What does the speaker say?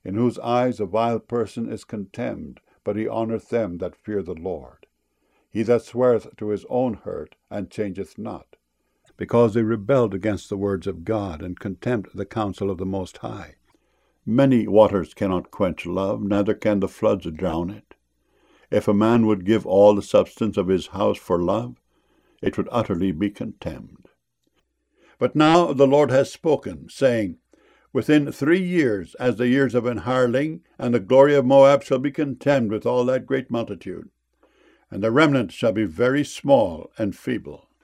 in whose eyes a vile person is contemned, but he honoureth them that fear the Lord. He that sweareth to his own hurt, and changeth not, because they rebelled against the words of God, and contemned the counsel of the Most High. Many waters cannot quench love, neither can the floods drown it. If a man would give all the substance of his house for love, it would utterly be contemned. But now the Lord has spoken, saying, Within 3 years, as the years of an hireling, and the glory of Moab shall be contemned with all that great multitude, and the remnant shall be very small and feeble.